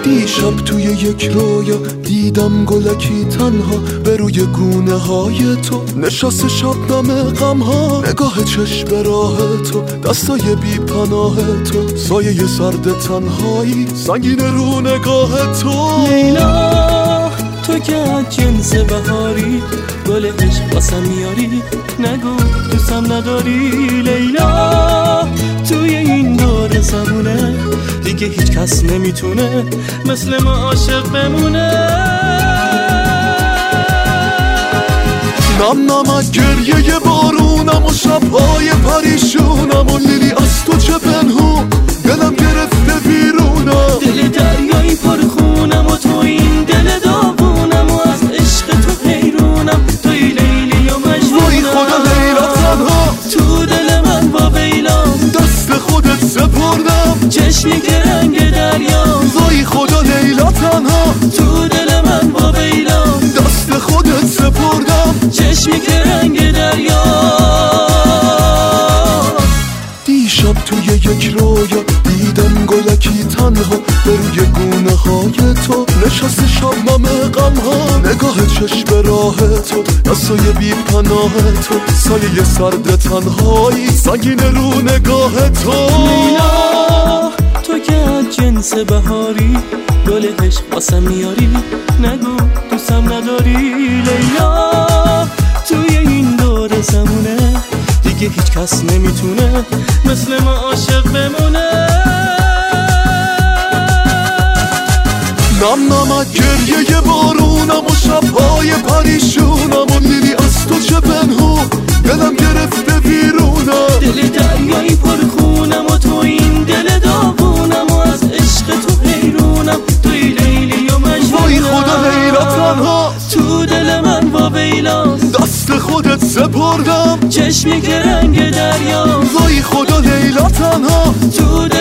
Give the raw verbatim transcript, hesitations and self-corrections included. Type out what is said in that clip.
دیشب توی یک رویا دیدم گلکی تنها به روی گونه های تو نشست شبنم غم ها، نگاه چشم به راه تو، دستای بی پناه تو، سایه سرد تنهایی سنگین رو نگاه تو. لیلا تو که از جنس بهاری، گل عشق واسم میاری، نگو دوستم نداری. لیلا توی این دور زمونه دیگه هیچ کس نمیتونه مثل ما عاشق بمونه. نم نمک گریه بارونم و شبهای پریشونم و لیلی از تو چه پنهون، دلم گرفته بیرونم، دل دریایی پر خونم و تو این دل داغونم و از عشق تو حیرونم، توی لیلی و مجنونم. وای خدا لیلا تنها تو دل من با ویلام، دست خودت سپردم چشمی که رنگ دریا. وای خدا لیلا تنها تو دل من با ویلام، دست خودت سپردم چشمی که رنگ دریا. دیشب توی یک رویا دیدم گلکی تنها به روی گونه های تو نشست شبنم غم ها، نگاه چشم به راه تو، دستای بی پناه تو، سایه سرد تنهایی سنگین رو نگاه تو. لیلا تو که از جنس بهاری، گل عشق واسم میاری، نگو دوستم نداری. لیلا توی این دور زمونه دیگه هیچ کس نمیتونه مثل ما عاشق بمونه. نم نمک گریه بارونم و شبهای پریشونم و لیلی از تو چه پنهون، دلم گرفته بیرونم، دل دریایی پر خونم و تو این دل داغونم و از عشق تو حیرونم، توی لیلی و مجنونم. وای خدا لیلا تنها تو دل من با ویلام، دست خودت سپردم چشمی که رنگ دریا. وای خدا لیلا تنها تو